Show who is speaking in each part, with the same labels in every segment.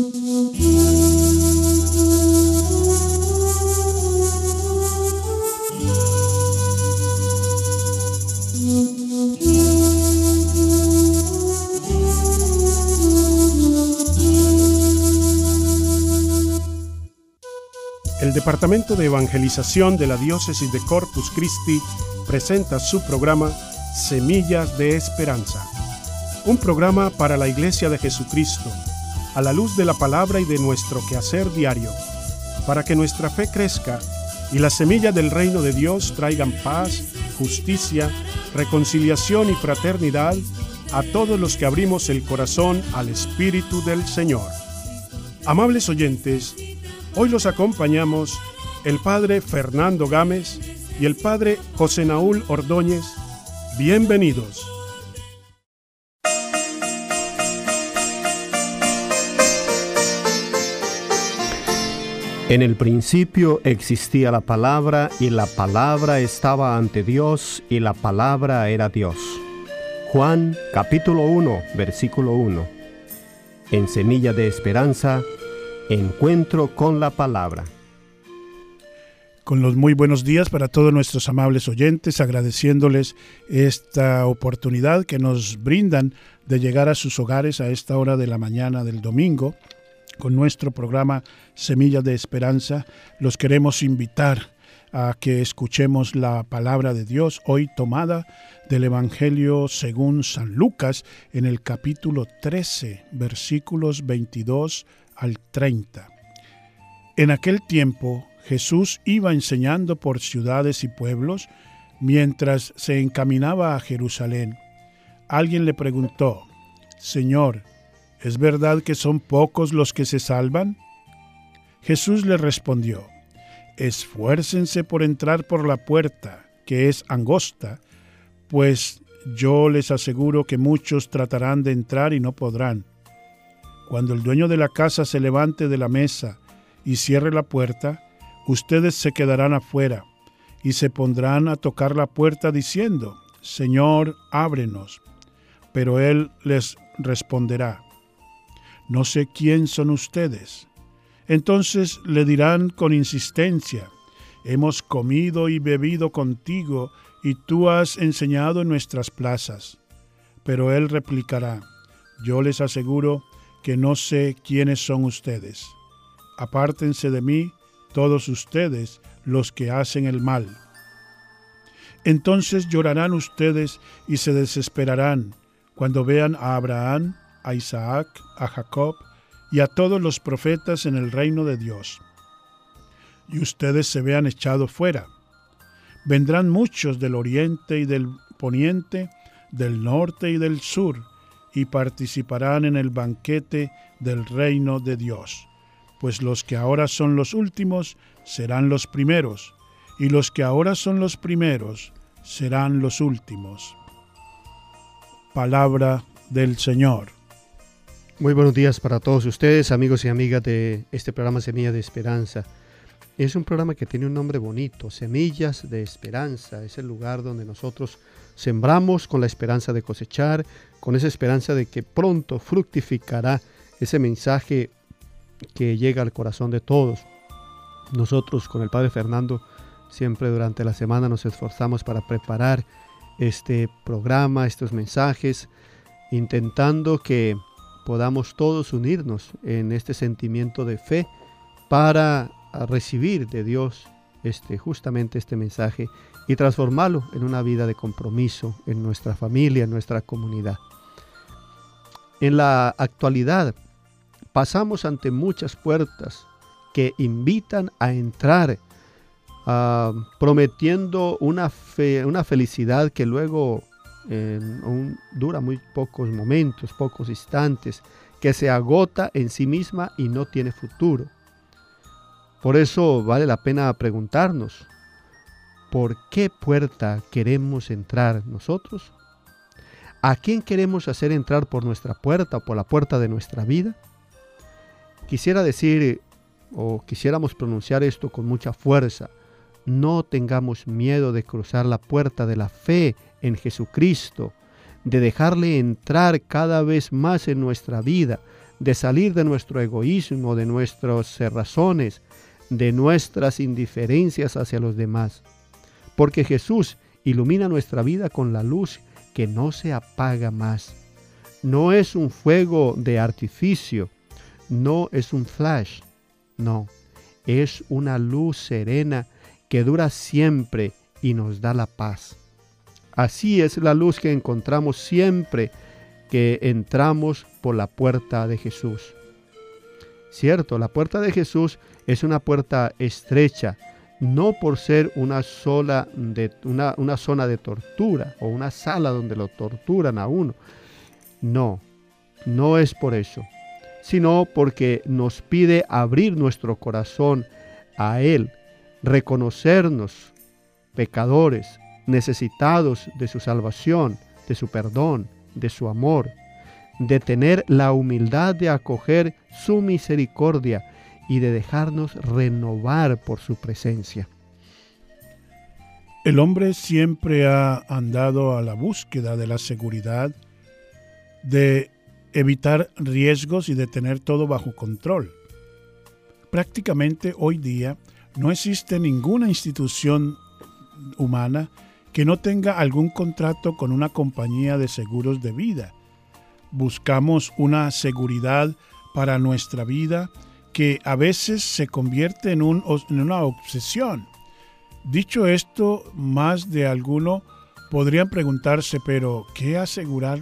Speaker 1: El Departamento de Evangelización de la Diócesis de Corpus Christi presenta su programa Semillas de Esperanza, un programa para la Iglesia de Jesucristo, a la luz de la palabra y de nuestro quehacer diario, para que nuestra fe crezca y las semillas del reino de Dios traigan paz, justicia, reconciliación y fraternidad a todos los que abrimos el corazón al Espíritu del Señor. Amables oyentes, hoy los acompañamos el Padre Fernando Gámez y el Padre José Naúl Ordóñez. Bienvenidos.
Speaker 2: En el principio existía la palabra, y la palabra estaba ante Dios, y la palabra era Dios. Juan capítulo 1, versículo 1. En Semilla de Esperanza, encuentro con la palabra.
Speaker 1: Con los muy buenos días para todos nuestros amables oyentes, agradeciéndoles esta oportunidad que nos brindan de llegar a sus hogares a esta hora de la mañana del domingo con nuestro programa Semillas de Esperanza. Los queremos invitar a que escuchemos la palabra de Dios, hoy tomada del Evangelio según San Lucas, en el capítulo 13, versículos 22 al 30. En aquel tiempo, Jesús iba enseñando por ciudades y pueblos mientras se encaminaba a Jerusalén. Alguien le preguntó: Señor, ¿es verdad que son pocos los que se salvan? Jesús le respondió: esfuércense por entrar por la puerta, que es angosta, pues yo les aseguro que muchos tratarán de entrar y no podrán. Cuando el dueño de la casa se levante de la mesa y cierre la puerta, ustedes se quedarán afuera y se pondrán a tocar la puerta diciendo: Señor, ábrenos. Pero él les responderá: no sé quién son ustedes. Entonces le dirán con insistencia: hemos comido y bebido contigo y tú has enseñado en nuestras plazas. Pero él replicará: yo les aseguro que no sé quiénes son ustedes. Apártense de mí, todos ustedes, los que hacen el mal. Entonces llorarán ustedes y se desesperarán cuando vean a Abraham, a Isaac, a Jacob y a todos los profetas en el reino de Dios, y ustedes se vean echados fuera. Vendrán muchos del oriente y del poniente, del norte y del sur, y participarán en el banquete del reino de Dios. Pues los que ahora son los últimos serán los primeros, y los que ahora son los primeros serán los últimos. Palabra del Señor.
Speaker 2: Muy buenos días para todos ustedes, amigos y amigas de este programa Semilla de Esperanza. Es un programa que tiene un nombre bonito, Semillas de Esperanza. Es el lugar donde nosotros sembramos con la esperanza de cosechar, con esa esperanza de que pronto fructificará ese mensaje que llega al corazón de todos. Nosotros con el Padre Fernando siempre durante la semana nos esforzamos para preparar este programa, estos mensajes, intentando que podamos todos unirnos en este sentimiento de fe para recibir de Dios justamente este mensaje y transformarlo en una vida de compromiso en nuestra familia, en nuestra comunidad. En la actualidad pasamos ante muchas puertas que invitan a entrar, prometiendo una felicidad que luego dura muy pocos momentos, pocos instantes, que se agota en sí misma y no tiene futuro. Por eso vale la pena preguntarnos: ¿por qué puerta queremos entrar nosotros? ¿A quién queremos hacer entrar por nuestra puerta o por la puerta de nuestra vida? Quisiera decir, o quisiéramos pronunciar esto con mucha fuerza: no tengamos miedo de cruzar la puerta de la fe en Jesucristo, de dejarle entrar cada vez más en nuestra vida, de salir de nuestro egoísmo, de nuestras cerrazones, de nuestras indiferencias hacia los demás. Porque Jesús ilumina nuestra vida con la luz que no se apaga más. No es un fuego de artificio, no es un flash, no, es una luz serena que dura siempre y nos da la paz. Así es la luz que encontramos siempre que entramos por la puerta de Jesús. Cierto, la puerta de Jesús es una puerta estrecha, no por ser una zona de tortura o una sala donde lo torturan a uno. No, no es por eso, sino porque nos pide abrir nuestro corazón a Él, reconocernos pecadores, necesitados de su salvación, de su perdón, de su amor, de tener la humildad de acoger su misericordia y de dejarnos renovar por su presencia.
Speaker 1: El hombre siempre ha andado a la búsqueda de la seguridad, de evitar riesgos y de tener todo bajo control. Prácticamente hoy día no existe ninguna institución humana que no tenga algún contrato con una compañía de seguros de vida. Buscamos una seguridad para nuestra vida que a veces se convierte en una obsesión. Dicho esto, más de alguno podrían preguntarse, pero ¿qué asegura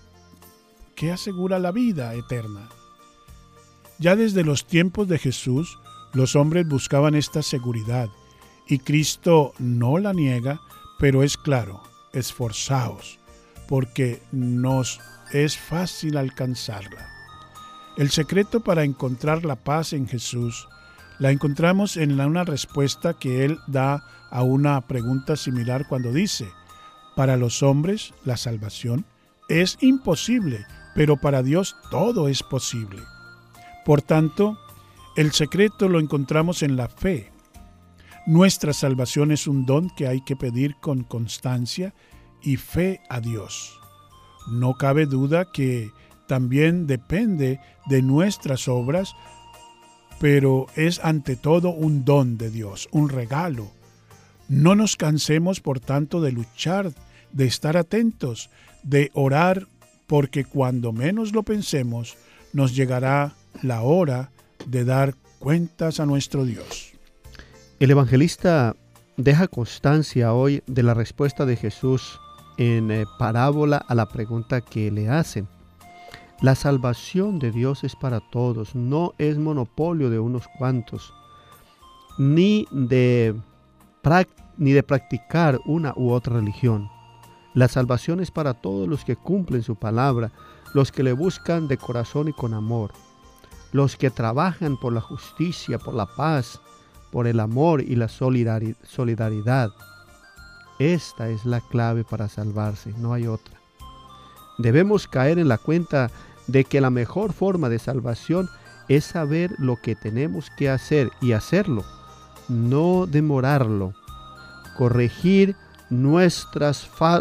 Speaker 1: la vida eterna? Ya desde los tiempos de Jesús, los hombres buscaban esta seguridad, y Cristo no la niega, pero es claro: esforzaos, porque nos es fácil alcanzarla. El secreto para encontrar la paz en Jesús la encontramos en una respuesta que Él da a una pregunta similar cuando dice: para los hombres la salvación es imposible, pero para Dios todo es posible. Por tanto, el secreto lo encontramos en la fe. Nuestra salvación es un don que hay que pedir con constancia y fe a Dios. No cabe duda que también depende de nuestras obras, pero es ante todo un don de Dios, un regalo. No nos cansemos, por tanto, de luchar, de estar atentos, de orar, porque cuando menos lo pensemos, nos llegará la hora de dar cuentas a nuestro Dios.
Speaker 2: El evangelista deja constancia hoy de la respuesta de Jesús en parábola a la pregunta que le hacen. La salvación de Dios es para todos, no es monopolio de unos cuantos, ni de practicar una u otra religión. La salvación es para todos los que cumplen su palabra, los que le buscan de corazón y con amor, los que trabajan por la justicia, por la paz, por el amor y la solidaridad. Esta es la clave para salvarse, no hay otra. Debemos caer en la cuenta de que la mejor forma de salvación es saber lo que tenemos que hacer y hacerlo, no demorarlo, corregir nuestras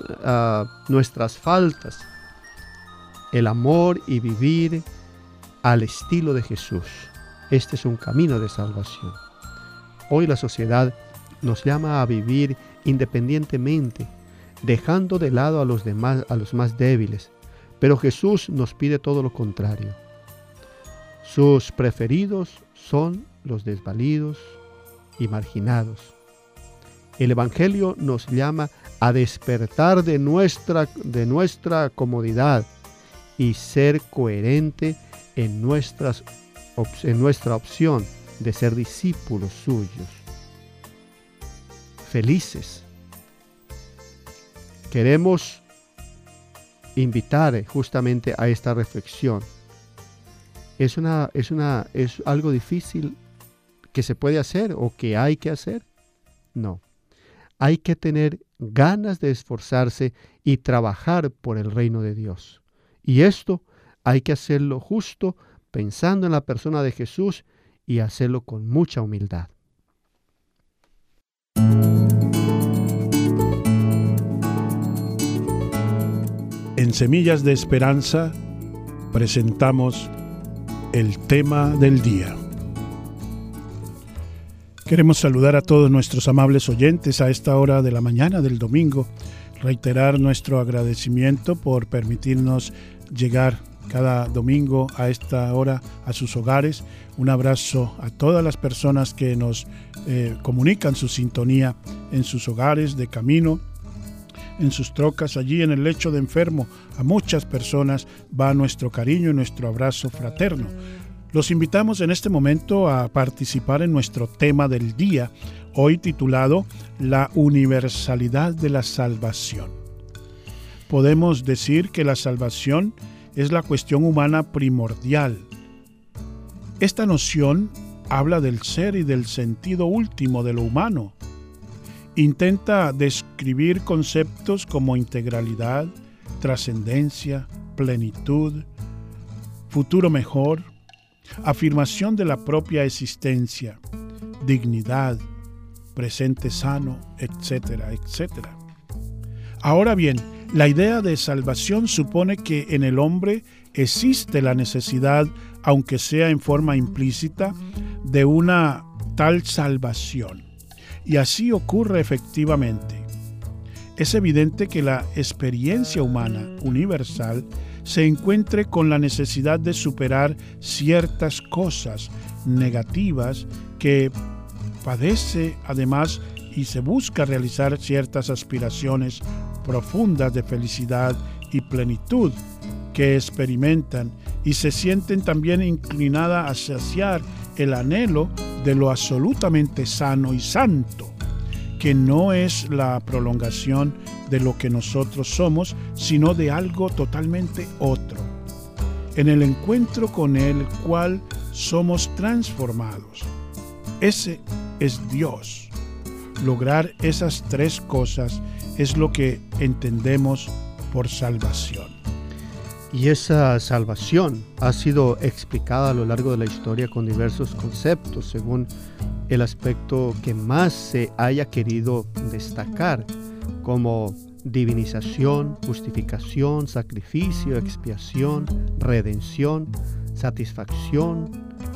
Speaker 2: faltas, el amor y vivir al estilo de Jesús. Este es un camino de salvación. Hoy la sociedad nos llama a vivir independientemente, dejando de lado a los demás, a los más débiles, pero Jesús nos pide todo lo contrario. Sus preferidos son los desvalidos y marginados. El Evangelio nos llama a despertar de nuestra comodidad y ser coherente en nuestra opción de ser discípulos suyos. Felices. Queremos invitar justamente a esta reflexión. ¿Es algo difícil que se puede hacer o que hay que hacer? No. Hay que tener ganas de esforzarse y trabajar por el reino de Dios. Y esto hay que hacerlo justo pensando en la persona de Jesús y hacerlo con mucha humildad.
Speaker 1: En Semillas de Esperanza presentamos el tema del día. Queremos saludar a todos nuestros amables oyentes a esta hora de la mañana del domingo, reiterar nuestro agradecimiento por permitirnos llegar cada domingo a esta hora a sus hogares. Un abrazo a todas las personas que nos comunican su sintonía en sus hogares, de camino, en sus trocas, allí en el lecho de enfermo. A muchas personas va nuestro cariño y nuestro abrazo fraterno. Los invitamos en este momento a participar en nuestro tema del día, hoy titulado La universalidad de la salvación. Podemos decir que la salvación es la cuestión humana primordial. Esta noción habla del ser y del sentido último de lo humano. Intenta describir conceptos como integralidad, trascendencia, plenitud, futuro mejor, afirmación de la propia existencia, dignidad, presente sano, etcétera, etcétera. Ahora bien, la idea de salvación supone que en el hombre existe la necesidad, aunque sea en forma implícita, de una tal salvación. Y así ocurre efectivamente. Es evidente que la experiencia humana universal se encuentre con la necesidad de superar ciertas cosas negativas que padece además y se busca realizar ciertas aspiraciones profundas de felicidad y plenitud que experimentan y se sienten también inclinadas a saciar el anhelo de lo absolutamente sano y santo, que no es la prolongación de lo que nosotros somos, sino de algo totalmente otro, en el encuentro con el cual somos transformados. Ese es Dios. Lograr esas tres cosas es lo que entendemos por salvación.
Speaker 2: Y esa salvación ha sido explicada a lo largo de la historia con diversos conceptos, según el aspecto que más se haya querido destacar, como divinización, justificación, sacrificio, expiación, redención, satisfacción,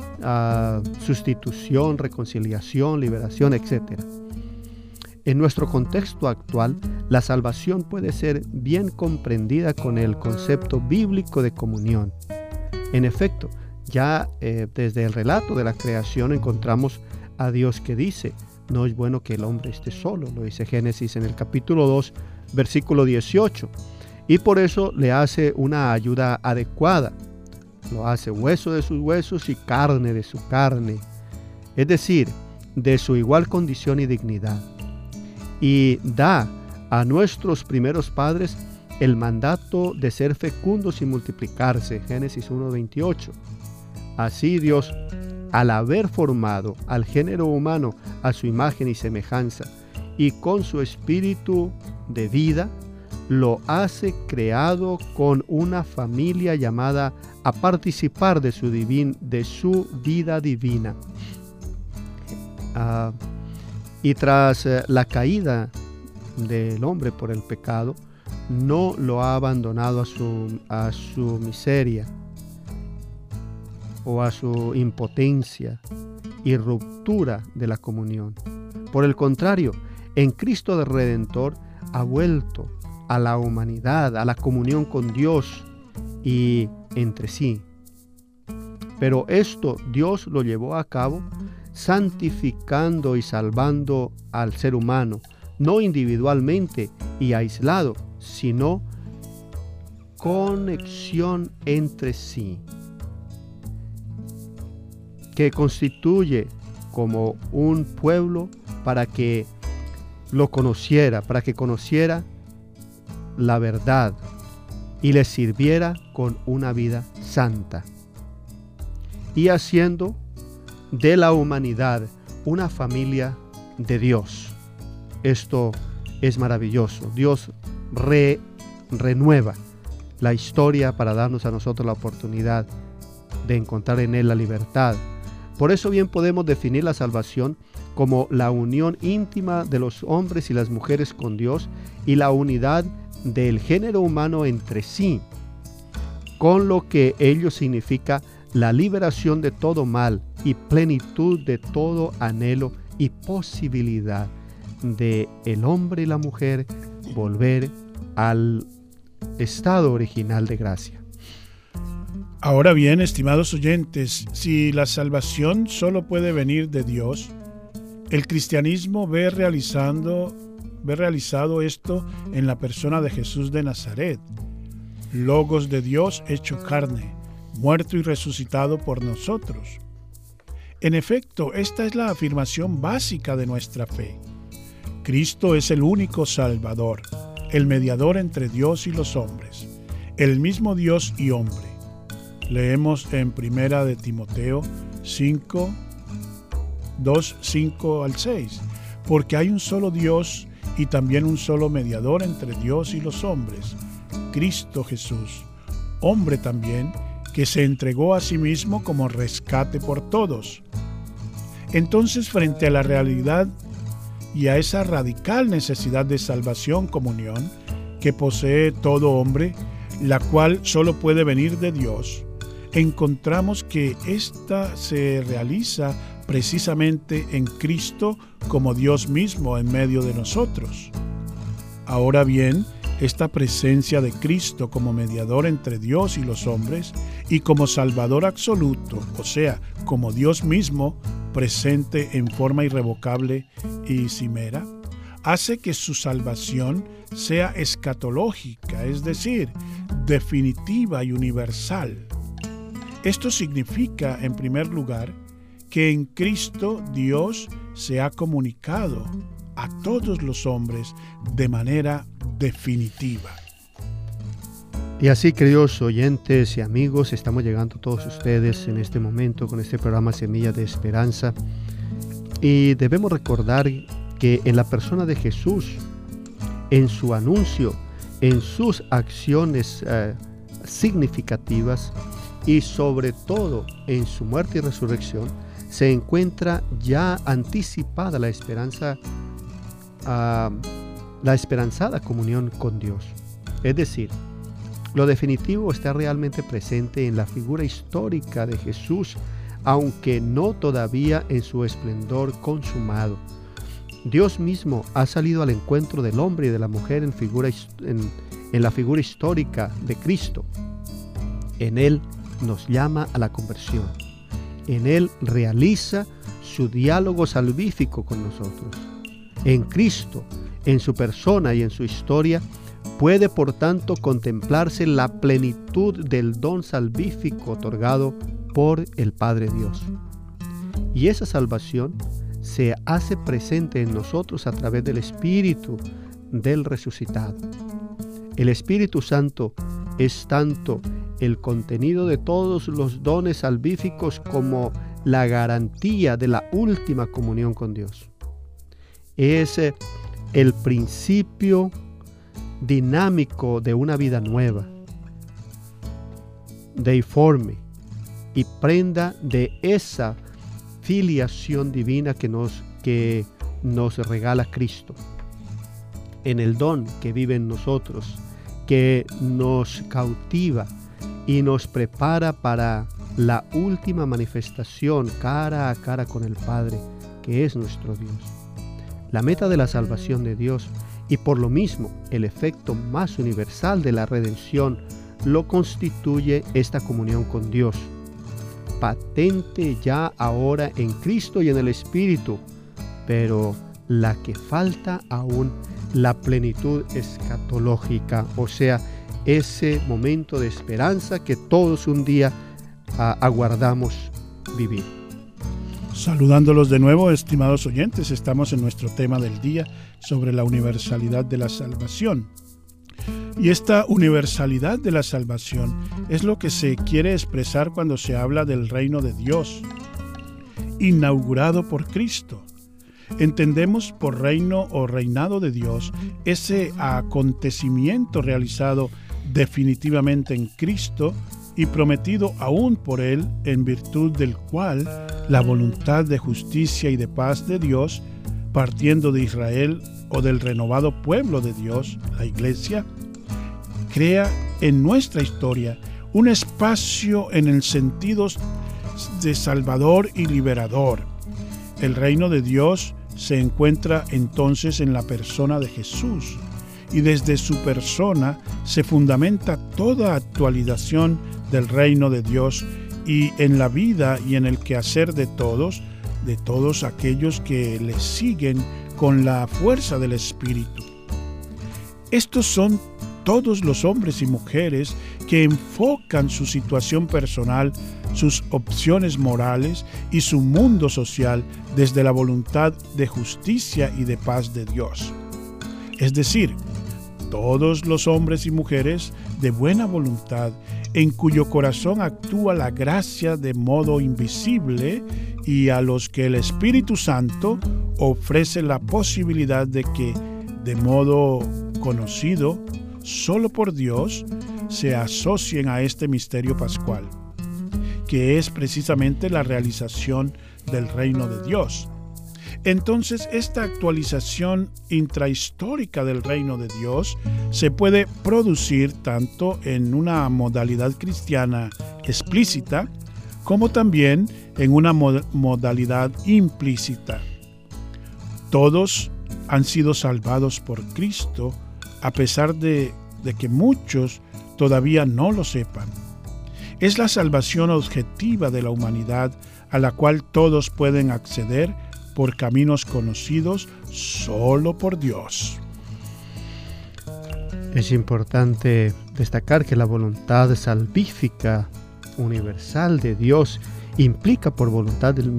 Speaker 2: sustitución, reconciliación, liberación, etc. En nuestro contexto actual, la salvación puede ser bien comprendida con el concepto bíblico de comunión. En efecto, ya desde el relato de la creación encontramos a Dios que dice: no es bueno que el hombre esté solo, lo dice Génesis en el capítulo 2, versículo 18, y por eso le hace una ayuda adecuada. Lo hace hueso de sus huesos y carne de su carne, es decir, de su igual condición y dignidad. Y da a nuestros primeros padres el mandato de ser fecundos y multiplicarse, Génesis 1:28. Así Dios, al haber formado al género humano a su imagen y semejanza, y con su espíritu de vida, lo hace creado con una familia llamada a participar de su vida divina. Y tras la caída del hombre por el pecado, no lo ha abandonado a su miseria o a su impotencia y ruptura de la comunión. Por el contrario, en Cristo de Redentor ha vuelto a la humanidad, a la comunión con Dios y entre sí. Pero esto Dios lo llevó a cabo santificando y salvando al ser humano, no individualmente y aislado, sino conexión entre sí, que constituye como un pueblo para que lo conociera, para que conociera la verdad y le sirviera con una vida santa, y haciendo de la humanidad una familia de Dios. Esto es maravilloso. Dios renueva la historia para darnos a nosotros la oportunidad de encontrar en Él la libertad. Por eso bien podemos definir la salvación como la unión íntima de los hombres y las mujeres con Dios y la unidad del género humano entre sí, con lo que ello significa la liberación de todo mal y plenitud de todo anhelo y posibilidad de el hombre y la mujer volver al estado original de gracia.
Speaker 1: Ahora bien, estimados oyentes, si la salvación solo puede venir de Dios, el cristianismo ve realizado esto en la persona de Jesús de Nazaret, Logos de Dios hecho carne, muerto y resucitado por nosotros. En efecto, esta es la afirmación básica de nuestra fe. Cristo es el único Salvador, el mediador entre Dios y los hombres, el mismo Dios y hombre. Leemos en 1 de Timoteo 5, 2, 5 al 6, porque hay un solo Dios y también un solo mediador entre Dios y los hombres, Cristo Jesús, hombre también, que se entregó a sí mismo como rescate por todos. Entonces, frente a la realidad y a esa radical necesidad de salvación, comunión, que posee todo hombre, la cual solo puede venir de Dios, encontramos que ésta se realiza precisamente en Cristo como Dios mismo en medio de nosotros. Ahora bien, esta presencia de Cristo como mediador entre Dios y los hombres y como Salvador absoluto, o sea, como Dios mismo, presente en forma irrevocable y cimera, hace que su salvación sea escatológica, es decir, definitiva y universal. Esto significa, en primer lugar, que en Cristo Dios se ha comunicado a todos los hombres de manera definitiva.
Speaker 2: Y así, queridos oyentes y amigos, estamos llegando a todos ustedes en este momento con este programa Semilla de Esperanza. Y debemos recordar que en la persona de Jesús, en su anuncio, en sus acciones significativas y sobre todo en su muerte y resurrección, se encuentra ya anticipada la esperanza, la esperanzada comunión con Dios. Es decir, lo definitivo está realmente presente en la figura histórica de Jesús, aunque no todavía en su esplendor consumado. Dios mismo ha salido al encuentro del hombre y de la mujer en la figura histórica de Cristo. En Él nos llama a la conversión. En Él realiza su diálogo salvífico con nosotros. En Cristo, en su persona y en su historia, puede por tanto contemplarse la plenitud del don salvífico otorgado por el Padre Dios. Y esa salvación se hace presente en nosotros a través del Espíritu del resucitado. El Espíritu Santo es tanto el contenido de todos los dones salvíficos como la garantía de la última comunión con Dios. Es el principio dinámico de una vida nueva, deiforme y prenda de esa filiación divina que nos regala Cristo. En el don que vive en nosotros, que nos cautiva y nos prepara para la última manifestación cara a cara con el Padre, que es nuestro Dios. La meta de la salvación de Dios y por lo mismo el efecto más universal de la redención lo constituye esta comunión con Dios, patente ya ahora en Cristo y en el Espíritu, pero la que falta aún la plenitud escatológica, o sea, ese momento de esperanza que todos un día aguardamos vivir.
Speaker 1: Saludándolos de nuevo, estimados oyentes, estamos en nuestro tema del día sobre la universalidad de la salvación. Y esta universalidad de la salvación es lo que se quiere expresar cuando se habla del reino de Dios, inaugurado por Cristo. Entendemos por reino o reinado de Dios ese acontecimiento realizado definitivamente en Cristo y prometido aún por Él, en virtud del cual la voluntad de justicia y de paz de Dios, partiendo de Israel o del renovado pueblo de Dios, la Iglesia, crea en nuestra historia un espacio en el sentido de salvador y liberador. El reino de Dios se encuentra entonces en la persona de Jesús, y desde su persona se fundamenta toda actualización del reino de Dios y en la vida y en el quehacer de todos aquellos que le siguen con la fuerza del Espíritu. Estos son todos los hombres y mujeres que enfocan su situación personal, sus opciones morales y su mundo social desde la voluntad de justicia y de paz de Dios. Es decir, todos los hombres y mujeres de buena voluntad en cuyo corazón actúa la gracia de modo invisible y a los que el Espíritu Santo ofrece la posibilidad de que, de modo conocido solo por Dios, se asocien a este misterio pascual, que es precisamente la realización del reino de Dios. Entonces, esta actualización intrahistórica del reino de Dios se puede producir tanto en una modalidad cristiana explícita como también en una modalidad implícita. Todos han sido salvados por Cristo, a pesar de que muchos todavía no lo sepan. Es la salvación objetiva de la humanidad a la cual todos pueden acceder por caminos conocidos solo por Dios.
Speaker 2: Es importante destacar que la voluntad salvífica universal de Dios implica por voluntad del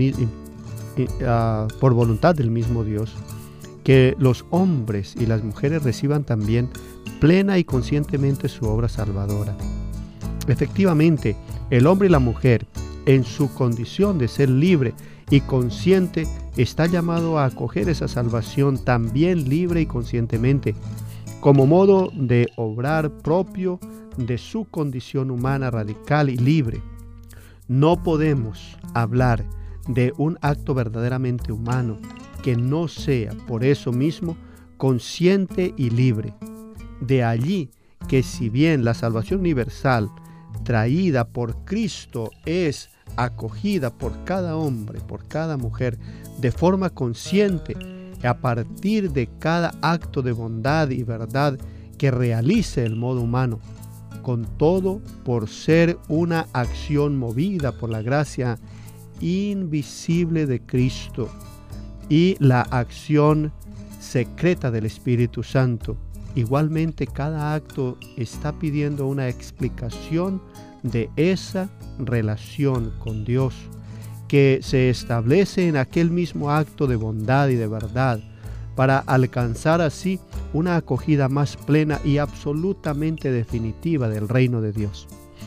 Speaker 2: mismo Dios que los hombres y las mujeres reciban también plena y conscientemente su obra salvadora. Efectivamente, el hombre y la mujer, en su condición de ser libre y consciente, está llamado a acoger esa salvación también libre y conscientemente, como modo de obrar propio de su condición humana radical y libre. No podemos hablar de un acto verdaderamente humano que no sea, por eso mismo, consciente y libre. De allí que si bien la salvación universal traída por Cristo es acogida por cada hombre, por cada mujer, de forma consciente, a partir de cada acto de bondad y verdad que realice el modo humano, con todo por ser una acción movida por la gracia invisible de Cristo y la acción secreta del Espíritu Santo. Igualmente, cada acto está pidiendo una explicación de esa relación con Dios, que se establece en aquel mismo acto de bondad y de verdad, para alcanzar así una acogida más plena y absolutamente definitiva del reino de Dios.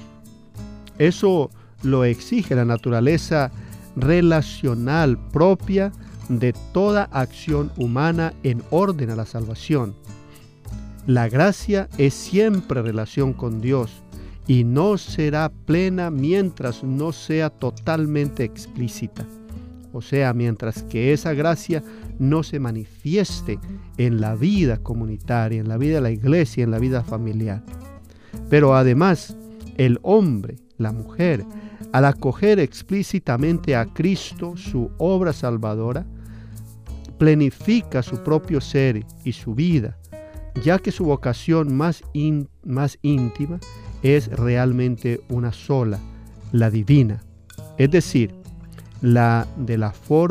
Speaker 2: Eso lo exige la naturaleza relacional propia de toda acción humana en orden a la salvación. La gracia es siempre relación con Dios y no será plena mientras no sea totalmente explícita. O sea, mientras que esa gracia no se manifieste en la vida comunitaria, en la vida de la iglesia, en la vida familiar. Pero además, el hombre, la mujer, al acoger explícitamente a Cristo, su obra salvadora, plenifica su propio ser y su vida, ya que su vocación más íntima es realmente una sola, la divina, es decir, la de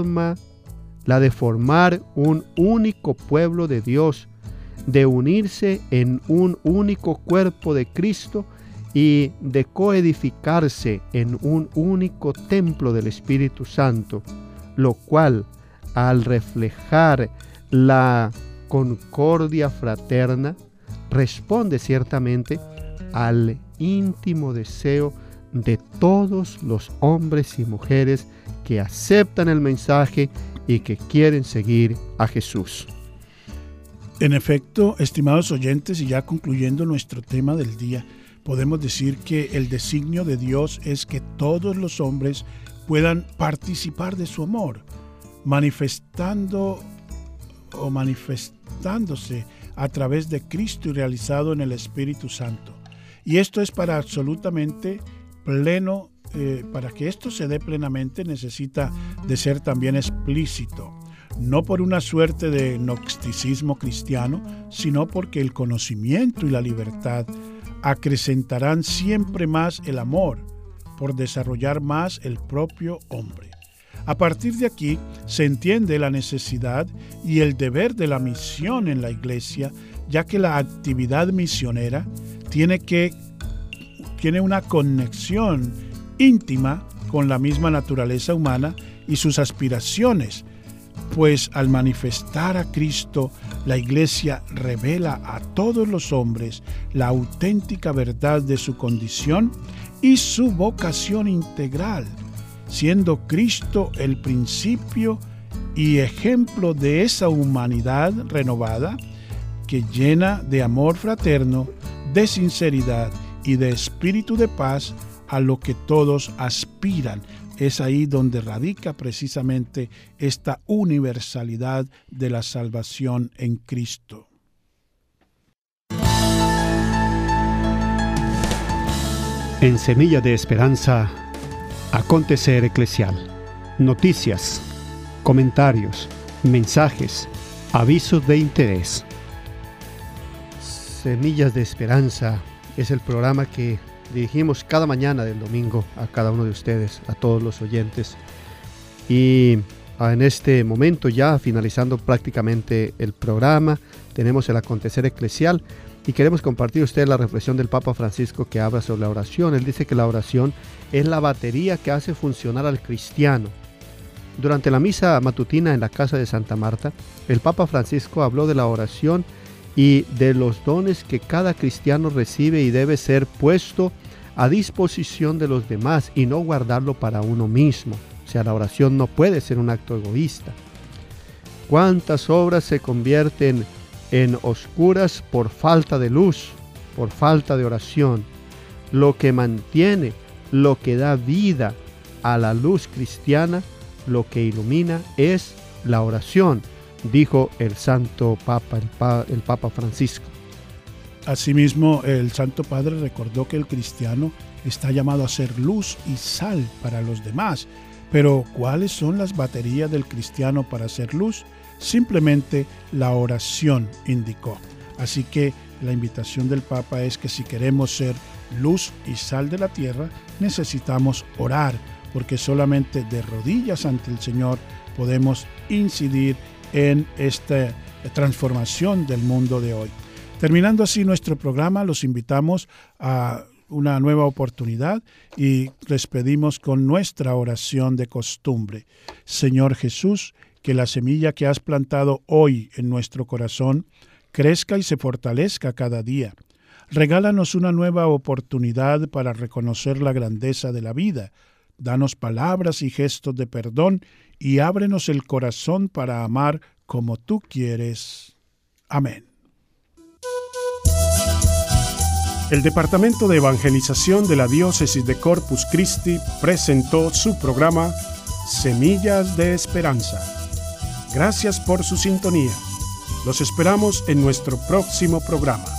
Speaker 2: formar un único pueblo de Dios, de unirse en un único cuerpo de Cristo y de coedificarse en un único templo del Espíritu Santo, lo cual, al reflejar la concordia fraterna, responde ciertamente al íntimo deseo de todos los hombres y mujeres que aceptan el mensaje y que quieren seguir a Jesús.
Speaker 1: En efecto, estimados oyentes, y ya concluyendo nuestro tema del día, podemos decir que el designio de Dios es que todos los hombres puedan participar de su amor, manifestándose a través de Cristo y realizado en el Espíritu Santo. Y esto es para absolutamente pleno, para que esto se dé plenamente necesita de ser también explícito. No por una suerte de gnosticismo cristiano, sino porque el conocimiento y la libertad acrecentarán siempre más el amor por desarrollar más el propio hombre. A partir de aquí se entiende la necesidad y el deber de la misión en la Iglesia, ya que la actividad misionera tiene una conexión íntima con la misma naturaleza humana y sus aspiraciones, pues al manifestar a Cristo, la Iglesia revela a todos los hombres la auténtica verdad de su condición y su vocación integral, siendo Cristo el principio y ejemplo de esa humanidad renovada que llena de amor fraterno, de sinceridad y de espíritu de paz a lo que todos aspiran. Es ahí donde radica precisamente esta universalidad de la salvación en Cristo.
Speaker 2: En Semilla de Esperanza, acontecer eclesial. Noticias, comentarios, mensajes, avisos de interés. Semillas de Esperanza es el programa que dirigimos cada mañana del domingo a cada uno de ustedes, a todos los oyentes. Y en este momento, ya finalizando prácticamente el programa, tenemos el acontecer eclesial y queremos compartir usted la reflexión del Papa Francisco, que habla sobre la oración. Él dice que la oración es la batería que hace funcionar al cristiano. Durante la misa matutina en la casa de Santa Marta, el Papa Francisco habló de la oración y de los dones que cada cristiano recibe y debe ser puesto a disposición de los demás y no guardarlo para uno mismo. O sea, la oración no puede ser un acto egoísta. ¿Cuántas obras se convierten en oscuras por falta de luz, por falta de oración? Lo que mantiene, lo que da vida a la luz cristiana, lo que ilumina es la oración, dijo el Santo Papa, el Papa Francisco.
Speaker 1: Asimismo, el Santo Padre recordó que el cristiano está llamado a ser luz y sal para los demás. Pero, ¿cuáles son las baterías del cristiano para ser luz? Simplemente la oración, indicó. Así que la invitación del Papa es que si queremos ser luz y sal de la tierra, necesitamos orar, porque solamente de rodillas ante el Señor podemos incidir en esta transformación del mundo de hoy. Terminando así nuestro programa, los invitamos a una nueva oportunidad y les pedimos con nuestra oración de costumbre. Señor Jesús, que la semilla que has plantado hoy en nuestro corazón crezca y se fortalezca cada día. Regálanos una nueva oportunidad para reconocer la grandeza de la vida. Danos palabras y gestos de perdón y ábrenos el corazón para amar como tú quieres. Amén.
Speaker 3: El Departamento de Evangelización de la Diócesis de Corpus Christi presentó su programa Semillas de Esperanza. Gracias por su sintonía. Los esperamos en nuestro próximo programa.